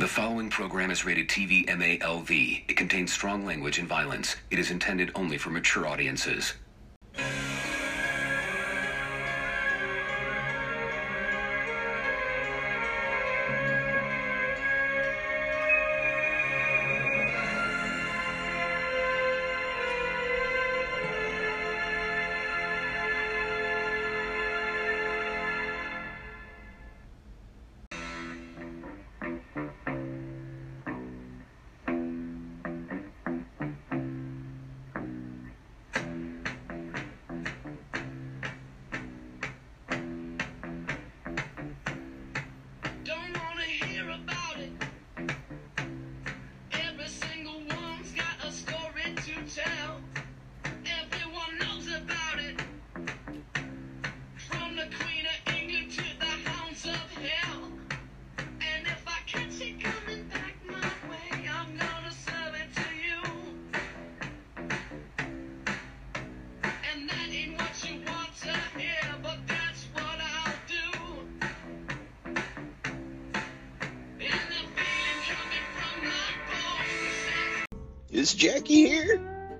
The following program is rated TV MALV. It contains strong language and violence. It is intended only for mature audiences. Is Jackie here?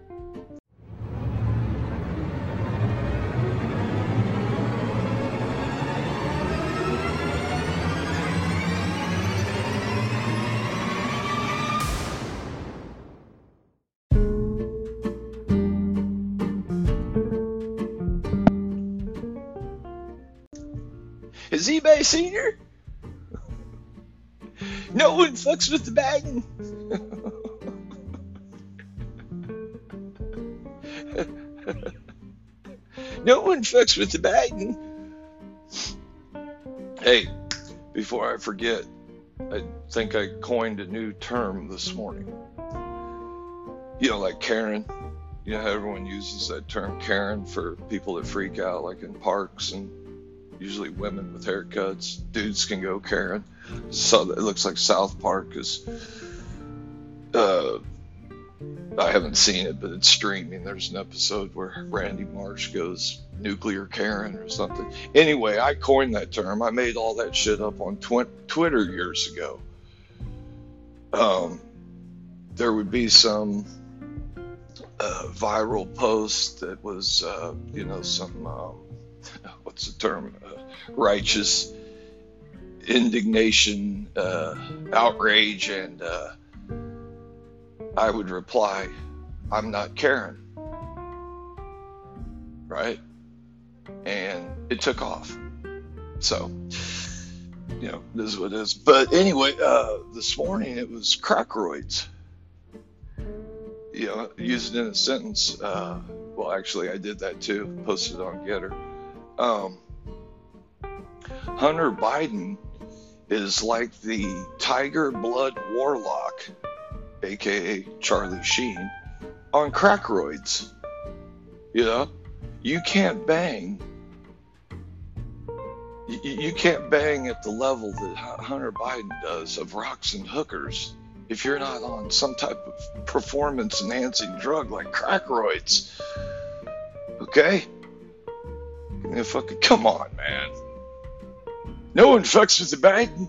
Is eBay Senior? No one fucks with the bagging. No one fucks with the bagging. Hey, before I forget, I think I coined a new term this morning. You know, like Karen. You know how everyone uses that term Karen for people that freak out, like in parks, and usually women with haircuts. Dudes can go Karen. So it looks like South Park is I haven't seen it, but it's streaming. There's an episode where Randy Marsh goes nuclear Karen or something. Anyway, I coined that term. I made all that shit up on Twitter years ago. There would be some viral post that was, some, what's the term? Righteous indignation, outrage, and I would reply, I'm not Karen. Right? And it took off. So, this is what it is. But anyway, this morning it was crackeroids. Used in a sentence. Well, actually, I did that too. Posted on Getter. Hunter Biden is like the Tiger Blood Warlock, aka Charlie Sheen, on crackeroids. You can't bang. You can't bang at the level that Hunter Biden does of rocks and hookers if you're not on some type of performance-enhancing drug like crackeroids. Okay? Come on, man. No one fucks with the Biden.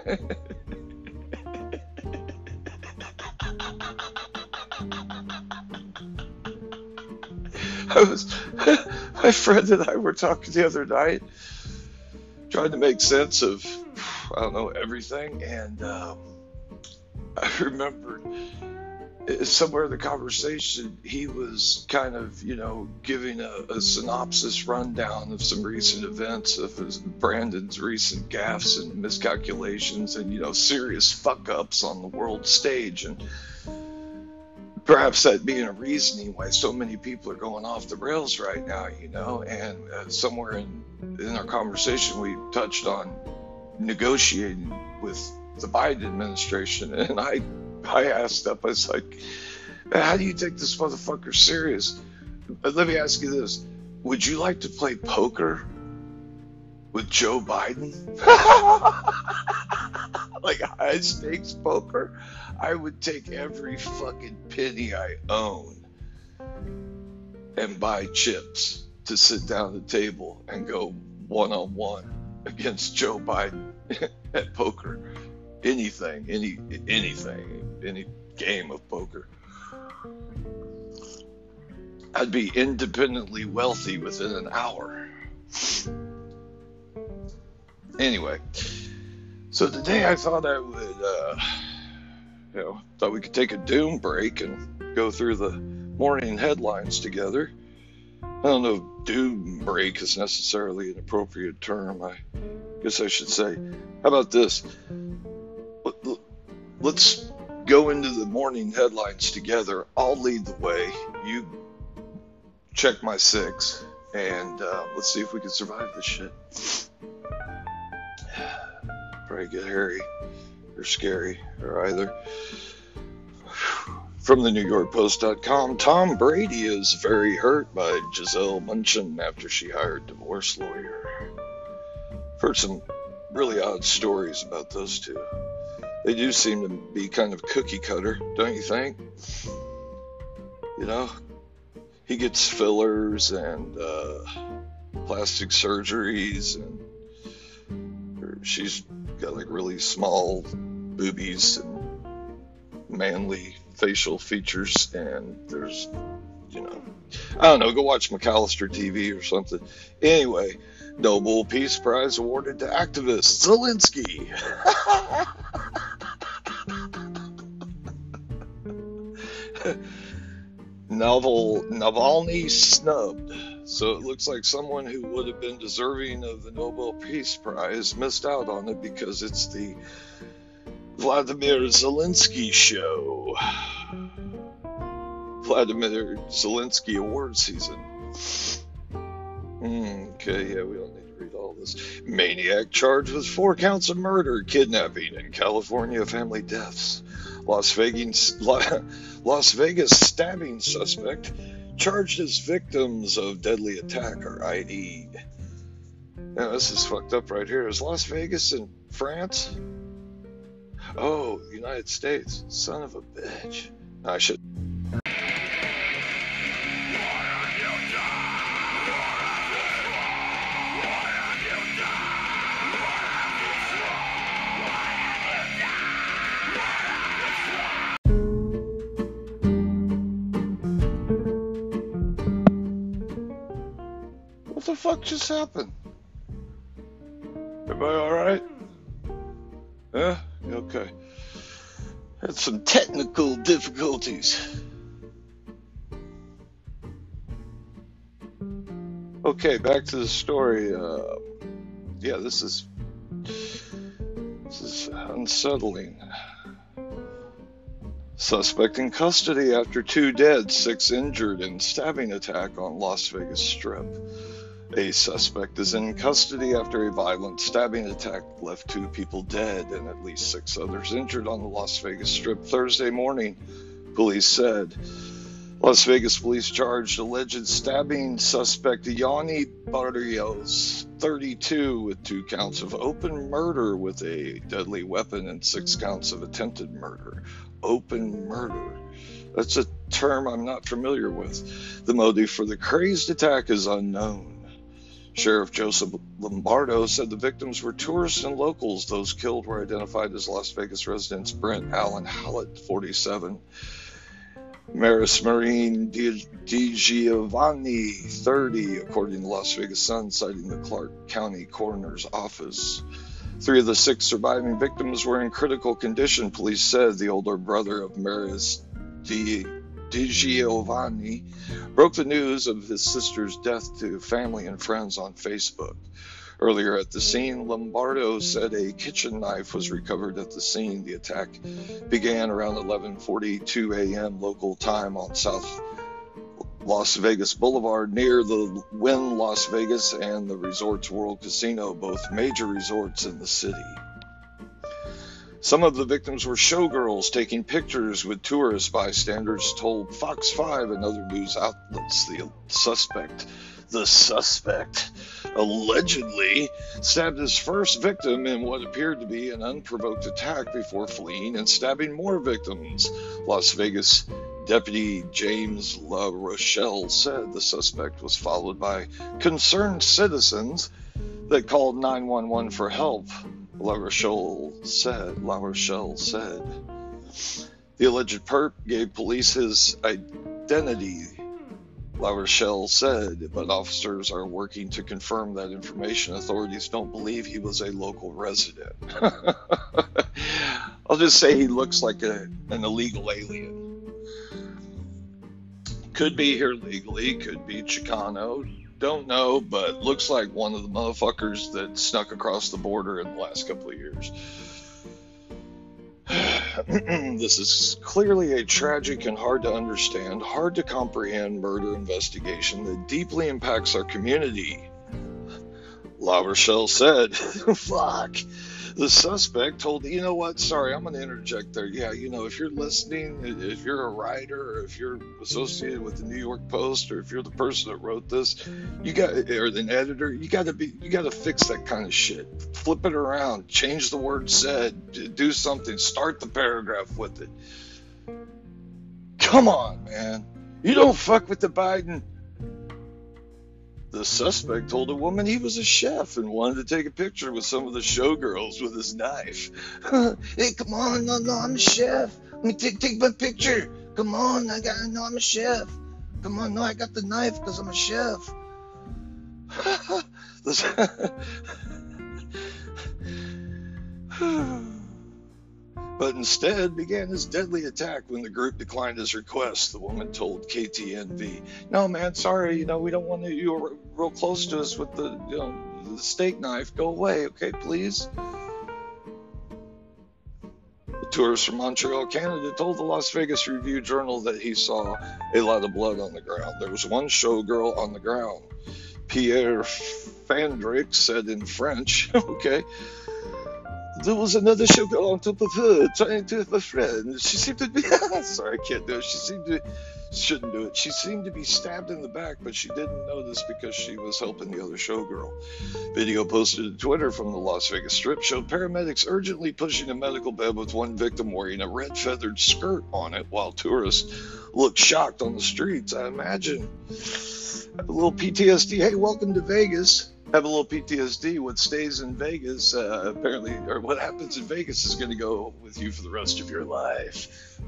My friend and I were talking the other night, trying to make sense of, everything, and I remembered somewhere in the conversation, he was kind of, giving a synopsis rundown of some recent events of Brandon's recent gaffes and miscalculations and, serious fuck-ups on the world stage, and perhaps that being a reasoning why so many people are going off the rails right now, and somewhere in our conversation we touched on negotiating with the Biden administration, and I asked up, I was like, how do you take this motherfucker serious? Let me ask you this. Would you like to play poker with Joe Biden? Like high stakes poker? I would take every fucking penny I own and buy chips to sit down at the table and go one-on-one against Joe Biden at poker anything, any game of poker. I'd be independently wealthy within an hour. Anyway, so today I thought I would, thought we could take a doom break and go through the morning headlines together. I don't know if doom break is necessarily an appropriate term. I guess I should say, how about this? Let's go into the morning headlines together. I'll lead the way. You check my six, and let's see if we can survive this shit. Probably get hairy or scary or either. From the NewYorkPost.com, Tom Brady is very hurt by Gisele Bündchen after she hired divorce lawyer. I've heard some really odd stories about those two. They do seem to be kind of cookie cutter, don't you think? You know, he gets fillers and plastic surgeries, and she's got like really small boobies and manly facial features, and there's, I don't know, go watch McAllister TV or something. Anyway, Nobel Peace Prize awarded to activist Zelensky. Navalny snubbed. So it looks like someone who would have been deserving of the Nobel Peace Prize missed out on it because it's the Vladimir Zelensky show. Vladimir Zelensky award season. Okay, yeah, we don't need to read all this. Maniac charged with 4 counts of murder, kidnapping, and California family deaths. Las Vegas stabbing suspect charged as victims of deadly attack are ID'd. Now, this is fucked up right here. Is Las Vegas in France? Oh, United States. Son of a bitch. I should. What the fuck just happened? Everybody alright? Yeah? Okay. Had some technical difficulties. Okay, back to the story. Yeah, this is unsettling. Suspect in custody after 2 dead, 6 injured in stabbing attack on Las Vegas Strip. A suspect is in custody after a violent stabbing attack left 2 people dead and at least 6 others injured on the Las Vegas Strip Thursday morning, police said. Las Vegas police charged alleged stabbing suspect Yanni Barrios, 32, with 2 counts of open murder with a deadly weapon and 6 counts of attempted murder. Open murder. That's a term I'm not familiar with. The motive for the crazed attack is unknown. Sheriff Joseph Lombardo said the victims were tourists and locals. Those killed were identified as Las Vegas residents Brent Allen Hallett, 47, Maris Marine DiGiovanni, 30, according to Las Vegas Sun, citing the Clark County Coroner's Office. 3 of the 6 surviving victims were in critical condition, police said. The older brother of Maris DiGiovanni broke the news of his sister's death to family and friends on Facebook. Earlier at the scene, Lombardo said a kitchen knife was recovered at the scene. The attack began around 11:42 a.m. local time on South Las Vegas Boulevard near the Wynn Las Vegas and the Resorts World Casino, both major resorts in the city. Some of the victims were showgirls taking pictures with tourists, bystanders told Fox 5 and other news outlets. The suspect allegedly stabbed his first victim in what appeared to be an unprovoked attack before fleeing and stabbing more victims. Las Vegas Deputy James La Rochelle said the suspect was followed by concerned citizens that called 911 for help. La Rochelle said. The alleged perp gave police his identity, La Rochelle said, but officers are working to confirm that information. Authorities don't believe he was a local resident. I'll just say he looks like an illegal alien. Could be here legally, could be Chicano, don't know, but looks like one of the motherfuckers that snuck across the border in the last couple of years. This is clearly a tragic and hard to understand, hard to comprehend murder investigation that deeply impacts our community, La Rochelle said. Fuck. The suspect told, you know what, sorry, I'm going to interject there. Yeah, if you're listening, if you're a writer, or if you're associated with the New York Post, or if you're the person that wrote this, or an editor, you got to fix that kind of shit. Flip it around, change the word said, do something, start the paragraph with it. Come on, man. You don't fuck with the Biden. The suspect told a woman he was a chef and wanted to take a picture with some of the showgirls with his knife. Hey, come on, no, I'm a chef. Let me take my picture. Come on, I'm a chef. Come on, no, I got the knife because I'm a chef. But instead began his deadly attack when the group declined his request, the woman told KTNV. No, man, sorry, we don't want you were real close to us with the steak knife. Go away, okay, please? The tourist from Montreal, Canada, told the Las Vegas Review-Journal that he saw a lot of blood on the ground. There was one showgirl on the ground. Pierre Fandrick said in French, okay, there was another showgirl on top of her, trying to have a friend. She seemed to be... Sorry, I can't do it. Shouldn't do it. She seemed to be stabbed in the back, but she didn't notice because she was helping the other showgirl. Video posted to Twitter from the Las Vegas Strip showed paramedics urgently pushing a medical bed with one victim wearing a red feathered skirt on it, while tourists looked shocked on the streets. I imagine. A little PTSD. Hey, welcome to Vegas. Have a little PTSD. What stays in Vegas, apparently, or what happens in Vegas is going to go with you for the rest of your life.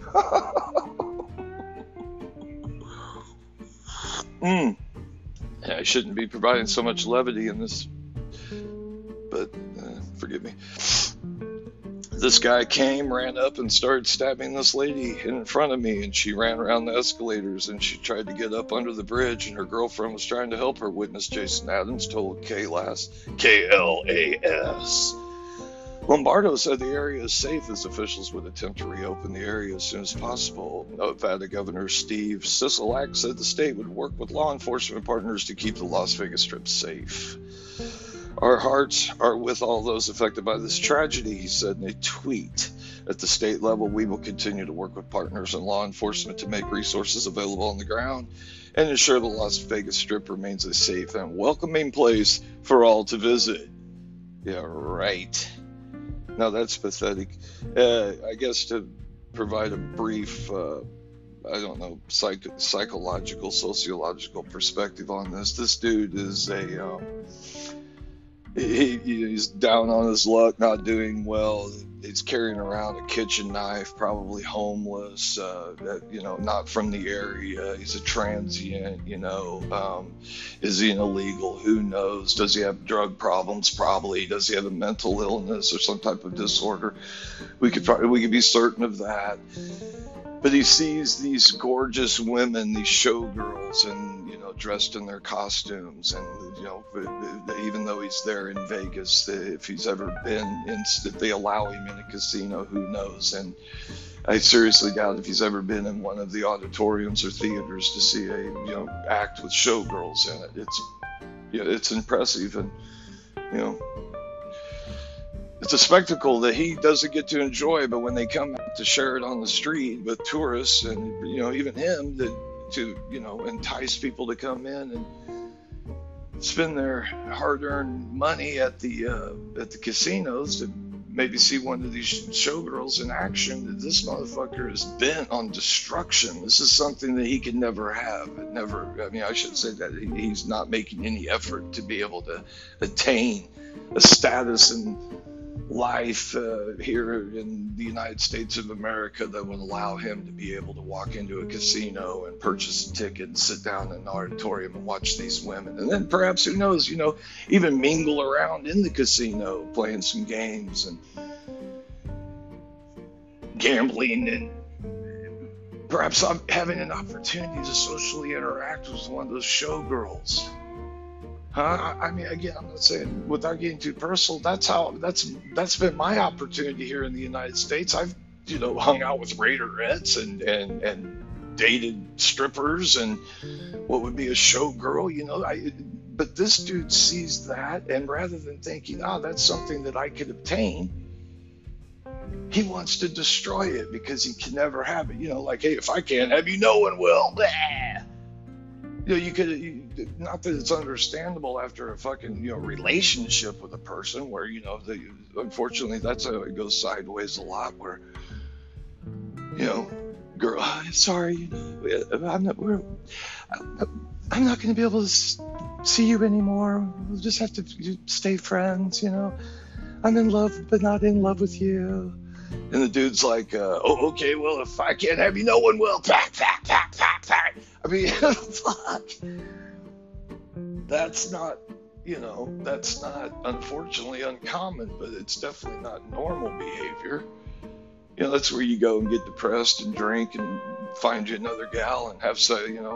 I shouldn't be providing so much levity in this, but forgive me. This guy ran up and started stabbing this lady in front of me, and she ran around the escalators and she tried to get up under the bridge, and her girlfriend was trying to help her. Witness Jason Adams told KLAS. Lombardo said the area is safe as officials would attempt to reopen the area as soon as possible. Nevada Governor Steve Sisolak said the state would work with law enforcement partners to keep the Las Vegas Strip safe. Our hearts are with all those affected by this tragedy, he said in a tweet. At the state level, we will continue to work with partners and law enforcement to make resources available on the ground and ensure the Las Vegas Strip remains a safe and welcoming place for all to visit. Yeah, right. Now that's pathetic. I guess to provide a brief, psychological, sociological perspective on this. This dude is he's down on his luck, not doing well. He's carrying around a kitchen knife, probably homeless, not from the area. He's a transient, is he an illegal? Who knows? Does he have drug problems? Probably. Does he have a mental illness or some type of disorder? We could be certain of that. But he sees these gorgeous women, these showgirls, and dressed in their costumes, and even though he's there in Vegas, if he's ever been if they allow him in a casino, who knows? And I seriously doubt if he's ever been in one of the auditoriums or theaters to see a act with showgirls in it. It's impressive, and it's a spectacle that he doesn't get to enjoy, but when they come out to share it on the street with tourists and, even him, to entice people to come in and spend their hard-earned money at the casinos to maybe see one of these showgirls in action, this motherfucker is bent on destruction. This is something that he could never have. I should say that he's not making any effort to be able to attain a status in life here in the United States of America that would allow him to be able to walk into a casino and purchase a ticket and sit down in an auditorium and watch these women. And then perhaps, who knows, even mingle around in the casino, playing some games and gambling, and perhaps I'm having an opportunity to socially interact with one of those showgirls. Huh? I mean, again, I'm not saying, without getting too personal, that's been my opportunity here in the United States. I've hung out with Raiderettes and dated strippers and what would be a showgirl. But this dude sees that, and rather than thinking, that's something that I could obtain, he wants to destroy it because he can never have it. Like, hey, if I can't have you, no one will. Blah. Not that it's understandable after a fucking, relationship with a person where, unfortunately, that's how it goes sideways a lot, where, girl, sorry, I'm not going to be able to see you anymore. We'll just have to stay friends, I'm in love, but not in love with you. And the dude's like, okay, well, if I can't have you, no one will. Pack. I mean, fuck. That's not, unfortunately uncommon, but it's definitely not normal behavior. That's where you go and get depressed and drink and find you another gal and have,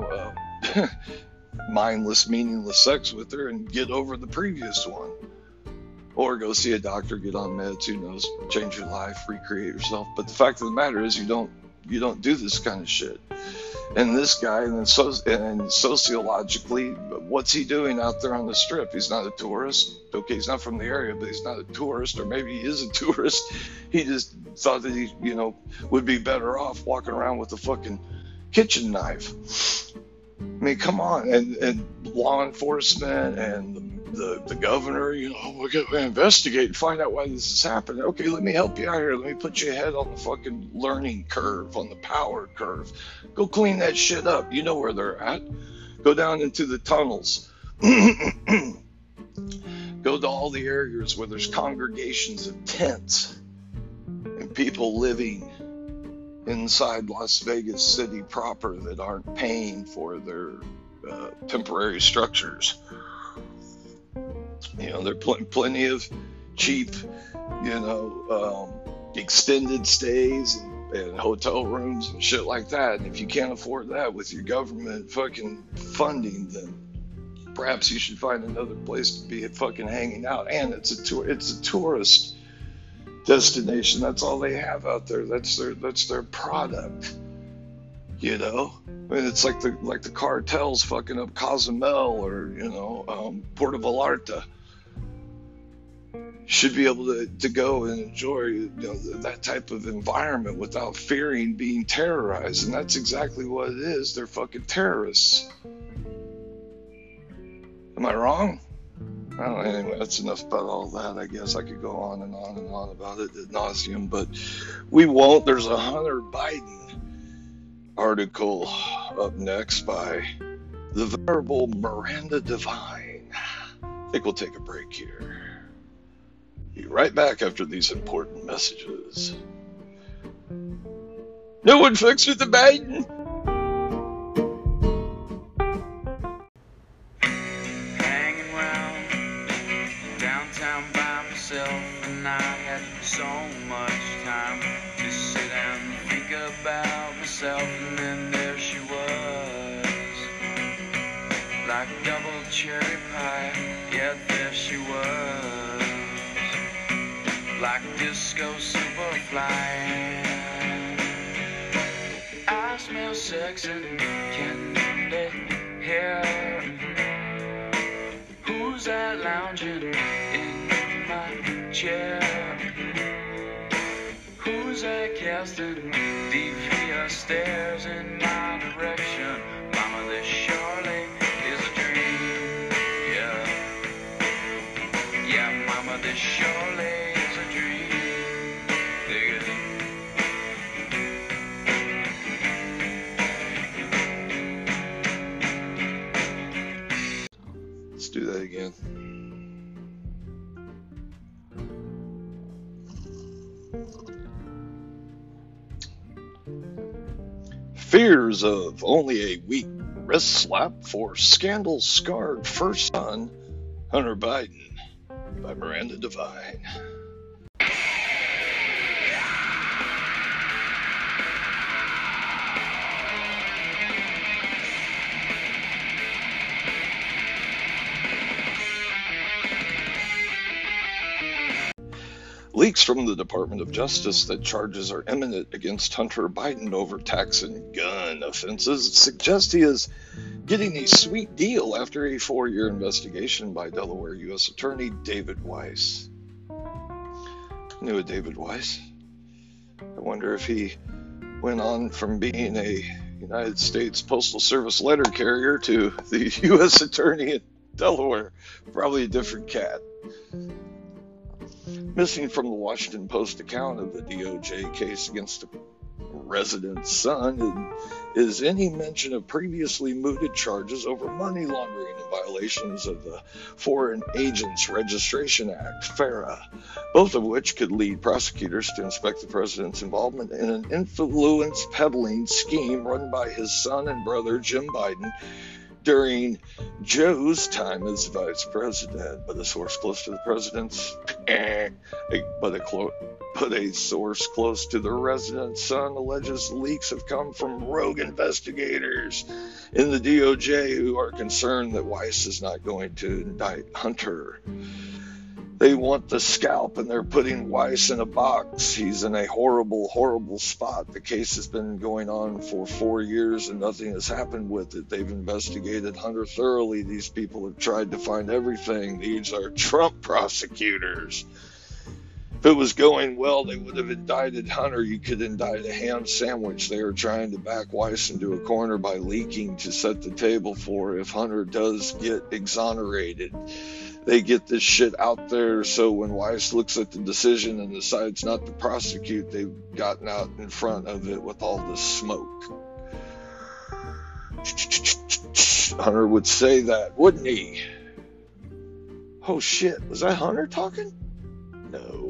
mindless, meaningless sex with her and get over the previous one. Or go see a doctor, get on meds, who knows, change your life, recreate yourself. But the fact of the matter is, you don't do this kind of shit. And this guy, and sociologically, what's he doing out there on the strip? He's not a tourist. Okay, he's not from the area, but he's not a tourist, or maybe he is a tourist. He just thought that he, would be better off walking around with a fucking kitchen knife. I mean, come on. And law enforcement and the governor, we got to investigate and find out why this is happening. Okay, let me help you out here. Let me put you ahead on the fucking learning curve, on the power curve. Go clean that shit up. You know where they're at. Go down into the tunnels. Go to all the areas where there's congregations of tents and people living inside Las Vegas City proper that aren't paying for their temporary structures. There are plenty of cheap, extended stays and hotel rooms and shit like that. And if you can't afford that with your government fucking funding, then perhaps you should find another place to be fucking hanging out. And it's a tourist destination. That's all they have out there. That's their product. I mean, it's like the cartels fucking up Cozumel or Puerto Vallarta. Should be able to go and enjoy that type of environment without fearing being terrorized, and that's exactly what it is. They're fucking terrorists. Am I wrong? I don't know. Anyway, that's enough about all that. I guess I could go on and on and on about it ad nauseum, but we won't. There's a Hunter Biden article up next by the venerable Miranda Devine. I think we'll take a break here. Be right back after these important messages. No one fucks with the Biden. Hanging around downtown by myself, and I had so much time to sit and think about myself, and then there she was, like double cherry pie. Yeah, there she was, like disco superfly. I smell sex and candy hair. Who's that lounging in my chair? Who's that casting devious stares in my direction? Mama, this surely is a dream. Yeah, mama, this surely is a dream. Dig it. Let's do that again. Fears of only a weak wrist slap for scandal-scarred first son, Hunter Biden, by Miranda Devine. Leaks from the Department of Justice that charges are imminent against Hunter Biden over tax and gun offenses suggest he is getting a sweet deal after a 4-year investigation by Delaware U.S. Attorney David Weiss. Knew a David Weiss. I wonder if he went on from being a United States Postal Service letter carrier to the U.S. Attorney in Delaware. Probably a different cat. Missing from the Washington Post account of the DOJ case against the resident's son is any mention of previously mooted charges over money laundering and violations of the Foreign Agents Registration Act, FARA, both of which could lead prosecutors to inspect the president's involvement in an influence peddling scheme run by his son and brother Jim Biden during Joe's time as vice president. But a source close to the president's, but a source close to the resident's son alleges leaks have come from rogue investigators in the DOJ who are concerned that Weiss is not going to indict Hunter. They want the scalp, and they're putting Weiss in a box. He's in a horrible, horrible spot. The case has been going on for 4 years, and nothing has happened with it. They've investigated Hunter thoroughly. These people have tried to find everything. These are Trump prosecutors. If it was going well, they would have indicted Hunter. You could indict a ham sandwich. They are trying to back Weiss into a corner by leaking to set the table for if Hunter does get exonerated. They get this shit out there so when Weiss looks at the decision and decides not to prosecute, they've gotten out in front of it with all this smoke. Hunter would say that, wouldn't he? Oh shit, was that Hunter talking? No.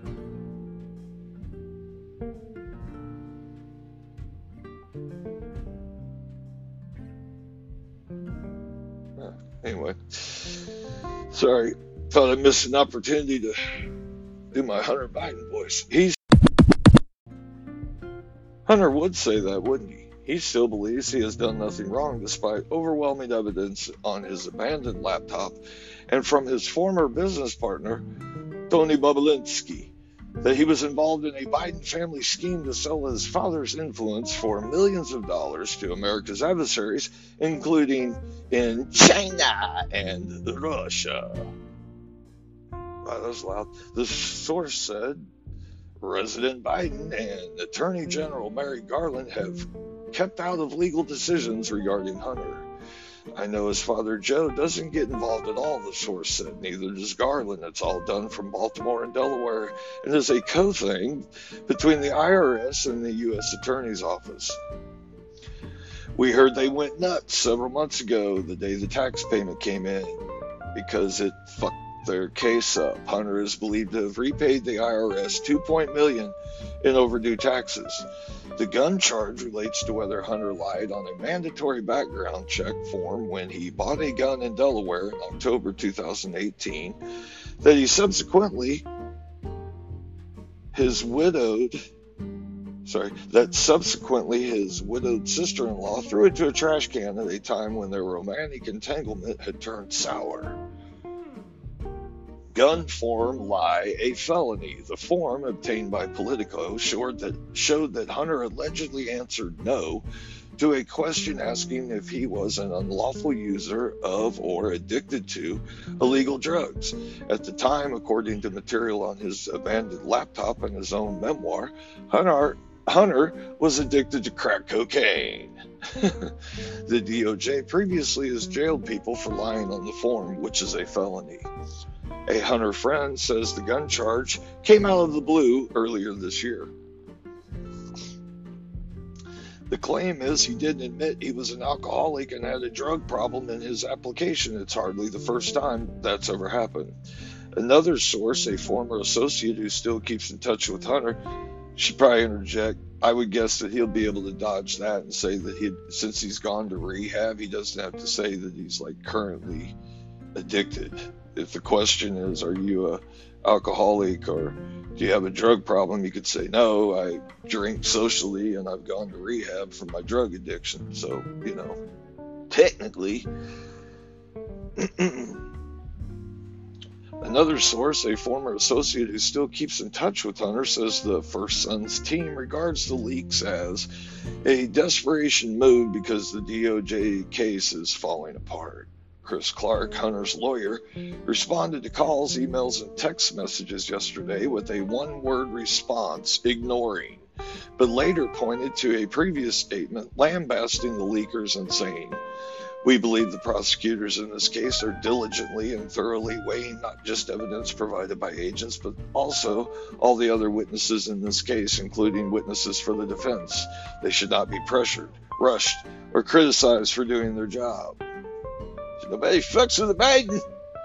Anyway. Sorry, thought I missed an opportunity to do my Hunter Biden voice. Hunter would say that, wouldn't he? He still believes he has done nothing wrong despite overwhelming evidence on his abandoned laptop and from his former business partner, Tony Bobulinski, that he was involved in a Biden family scheme to sell his father's influence for millions of dollars to America's adversaries, including in China and Russia. Wow, that was loud. The source said President Biden and Attorney General Merrick Garland have kept out of legal decisions regarding Hunter. I know his father Joe doesn't get involved at all, the source said. Neither does Garland. It's all done from Baltimore and Delaware and is a co-thing between the IRS and the U.S. Attorney's Office. We heard they went nuts several months ago, the day the tax payment came in, because it fucked their case up. Hunter is believed to have repaid the IRS $2 million in overdue taxes. The gun charge relates to whether Hunter lied on a mandatory background check form when he bought a gun in Delaware in October 2018, that he subsequently his widowed sister-in-law threw into a trash can at a time when their romantic entanglement had turned sour. Gun form lie a felony. The form, obtained by Politico, showed that Hunter allegedly answered no to a question asking if he was an unlawful user of or addicted to illegal drugs. At the time, according to material on his abandoned laptop and his own memoir, Hunter was addicted to crack cocaine. The DOJ previously has jailed people for lying on the form, which is a felony. A Hunter friend says the gun charge came out of the blue earlier this year. The claim is he didn't admit he was an alcoholic and had a drug problem in his application. It's hardly the first time that's ever happened. Another source, a former associate who still keeps in touch with Hunter, should probably interject, I would guess that he'll be able to dodge that and say that since he's gone to rehab, he doesn't have to say that he's like currently addicted. If the question is, are you a alcoholic or do you have a drug problem, you could say, no, I drink socially and I've gone to rehab for my drug addiction. So, technically. Another source, a former associate who still keeps in touch with Hunter, says the First Sons team regards the leaks as a desperation move because the DOJ case is falling apart. Chris Clark, Hunter's lawyer, responded to calls, emails, and text messages yesterday with a one-word response, ignoring, but later pointed to a previous statement lambasting the leakers and saying, "We believe the prosecutors in this case are diligently and thoroughly weighing not just evidence provided by agents, but also all the other witnesses in this case, including witnesses for the defense. They should not be pressured, rushed, or criticized for doing their job. Nobody fucks with the Biden."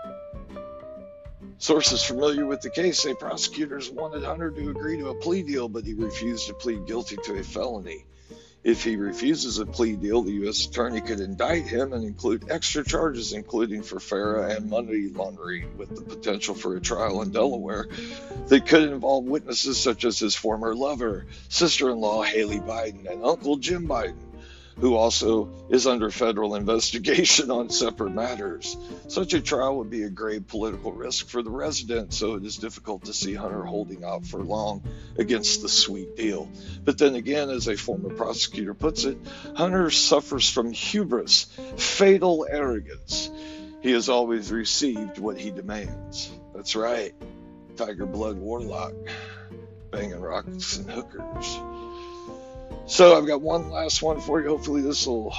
Sources familiar with the case say prosecutors wanted Hunter to agree to a plea deal, but he refused to plead guilty to a felony. If he refuses a plea deal, the U.S. attorney could indict him and include extra charges, including for FARA and money laundering, with the potential for a trial in Delaware that could involve witnesses such as his former lover, sister-in-law Haley Biden, and Uncle Jim Biden, who also is under federal investigation on separate matters. Such a trial would be a grave political risk for the resident, so it is difficult to see Hunter holding out for long against the sweet deal. But then again, as a former prosecutor puts it, Hunter suffers from hubris, fatal arrogance. He has always received what he demands. That's right, Tiger Blood Warlock, banging rocks and hookers. So I've got one last one for you. Hopefully this will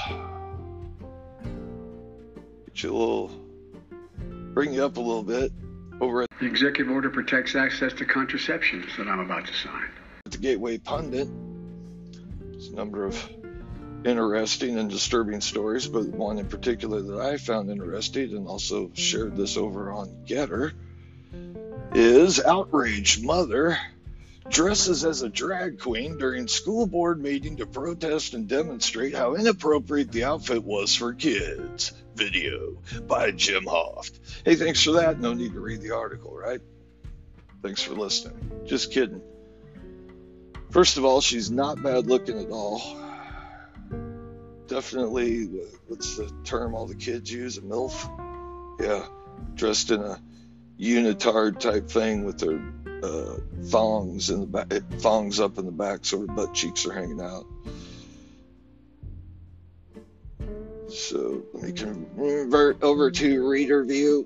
get you bring you up a little bit. Over at the executive order protects access to contraceptions that I'm about to sign. The Gateway Pundit. There's a number of interesting and disturbing stories, but one in particular that I found interesting and also shared this over on Getter is outraged mother dresses as a drag queen during school board meeting to protest and demonstrate how inappropriate the outfit was for kids. Video by Jim Hoft. Hey, thanks for that. No need to read the article, right? Thanks for listening. Just kidding. First of all, she's not bad looking at all. Definitely, what's the term all the kids use? A MILF? Yeah, dressed in a unitard type thing with her thongs in the back, thongs up in the back, so her butt cheeks are hanging out. So let me convert over to reader view.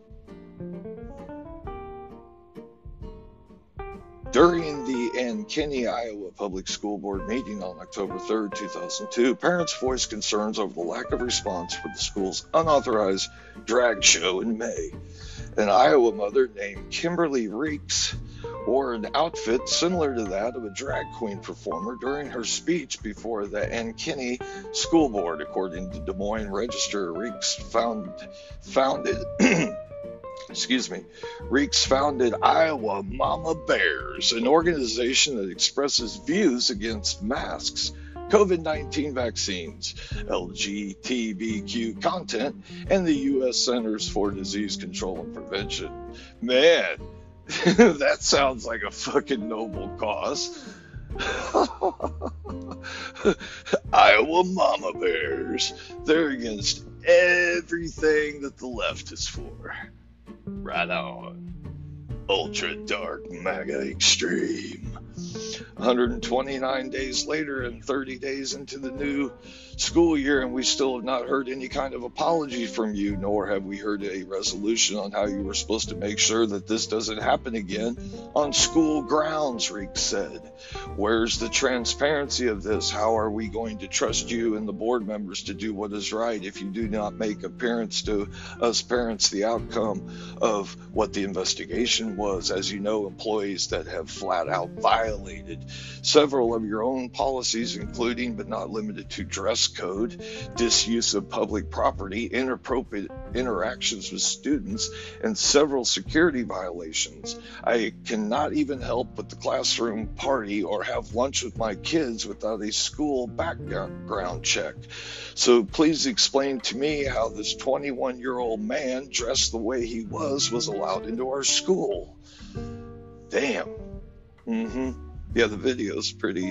During the Ankeny, Iowa Public School Board meeting on October 3rd, 2002, parents voiced concerns over the lack of response for the school's unauthorized drag show in May. An Iowa mother named Kimberly Reeks wore an outfit similar to that of a drag queen performer during her speech before the Ankeny School Board, according to Des Moines Register. Reeks founded Iowa Mama Bears, an organization that expresses views against masks, COVID-19 vaccines, LGBTQ content, and the U.S. Centers for Disease Control and Prevention. Man, that sounds like a fucking noble cause. Iowa Mama Bears. They're against everything that the left is for. Right on. Ultra dark MAGA extreme. 129 days later and 30 days into the new school year, and we still have not heard any kind of apology from you, nor have we heard a resolution on how you were supposed to make sure that this doesn't happen again on school grounds, Reeks said. Where's the transparency of this? How are we going to trust you and the board members to do what is right if you do not make appearance to us parents the outcome of what the investigation was? As you know, employees that have flat out violated several of your own policies, including but not limited to dress code, disuse of public property, inappropriate interactions with students, and several security violations. I cannot even help with the classroom party or have lunch with my kids without a school background check. So please explain to me how this 21-year-old man dressed the way he was allowed into our school. Damn. Yeah, the video's pretty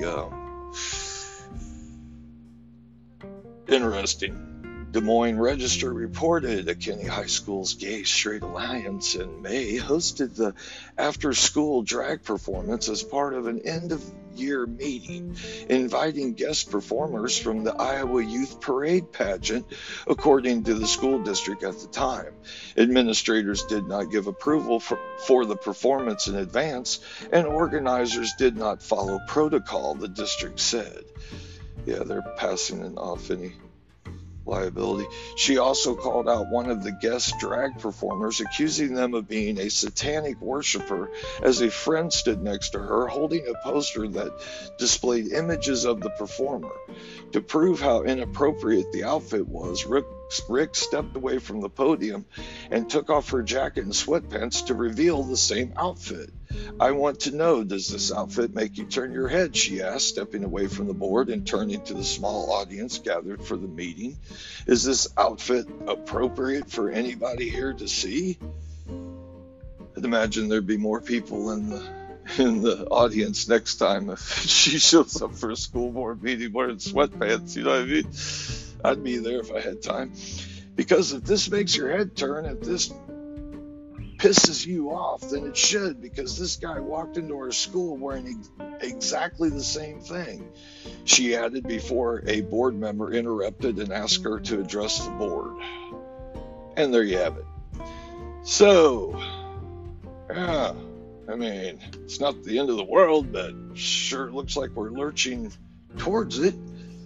interesting. Des Moines Register reported that Kenny High School's Gay Straight Alliance in May hosted the after-school drag performance as part of an end-of-year meeting, inviting guest performers from the Iowa Youth Parade pageant, according to the school district at the time. Administrators did not give approval for the performance in advance, and organizers did not follow protocol, the district said. Yeah, they're passing it off any liability. She also called out one of the guest drag performers, accusing them of being a satanic worshiper, as a friend stood next to her holding a poster that displayed images of the performer. To prove how inappropriate the outfit was, Rick stepped away from the podium and took off her jacket and sweatpants to reveal the same outfit. I want to know, does this outfit make you turn your head? She asked, stepping away from the board and turning to the small audience gathered for the meeting. Is this outfit appropriate for anybody here to see? I'd imagine there'd be more people in the audience next time if she shows up for a school board meeting wearing sweatpants, you know what I mean? I'd be there if I had time. Because if this makes your head turn, if this pisses you off, then it should, because this guy walked into our school wearing exactly the same thing, she added before a board member interrupted and asked her to address the board. And there you have it. So, yeah, I mean, it's not the end of the world, but sure looks like we're lurching towards it.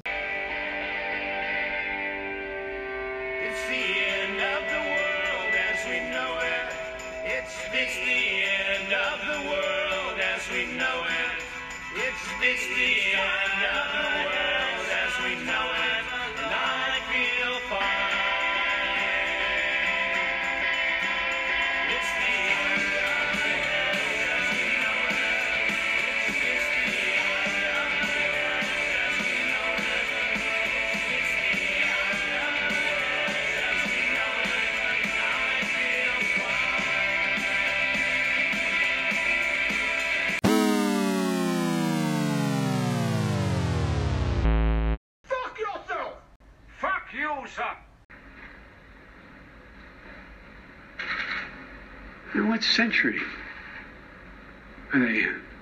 It's the end of the world as we know it. It's the end of the world as we know it. It's the end of the world as we know it. And I feel fine. It's the end of the world as we know it. It's the end of the world as we know it. It's the end of the world as we know it. And I feel fine. Fuck yourself! Fuck you, son! In what century are they in?